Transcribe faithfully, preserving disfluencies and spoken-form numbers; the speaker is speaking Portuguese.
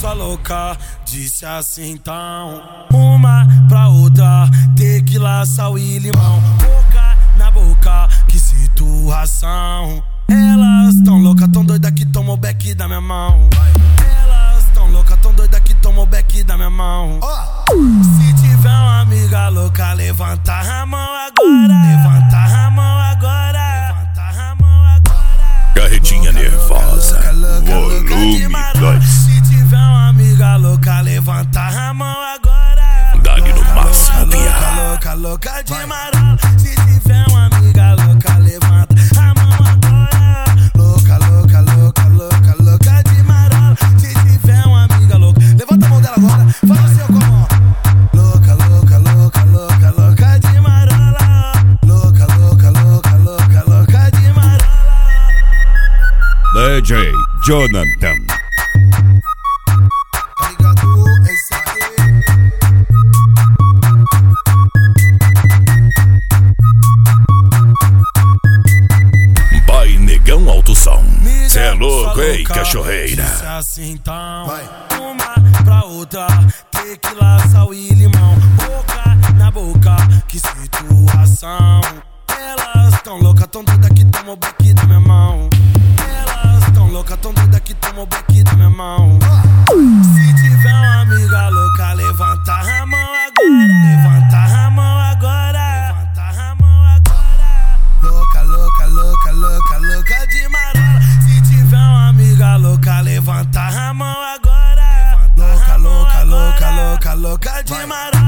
sua louca disse assim então: uma pra outra, tequila, sal e limão. Boca na boca, que situação. Elas tão louca, tão doida que tomou o beck da minha mão. Elas tão louca, tão doida que tomou o beck da minha mão. Se tiver uma amiga louca, levanta a mão agora. Levanta a mão agora. Levanta a mão agora. Carretinha nervosa, volume dois. Se tiver uma amiga louca, levanta a mão agora. Dá-lhe no máximo, louca, louca, louca de marola. Se tiver uma amiga louca, levanta a mão agora. Louca, louca, louca, louca, louca de marola. Se tiver uma amiga louca, levanta a mão dela agora. Faz o seu como. Louca, louca, louca, louca, louca de marola. Louca, louca, louca, louca, louca de marola. D J Jonathan. Tá ligado? É isso aí. Pai Negão Alto Som. Cê é louco, ei, cachorreira. Assim então, uma pra outra, tequila, sal e limão. Boca na boca, que situação. Elas tão louca, tão doida que tomou o beck da minha mão. Elas tão louca, tão doida que tomou o beck da minha mão. Se tiver uma amiga louca, levanta a mão agora. Levanta a mão agora. Levanta a mão agora. Louca, louca, louca, louca, louca de marola. Se tiver uma amiga louca, levanta a mão agora. Louca, louca, louca, louca, louca de marola.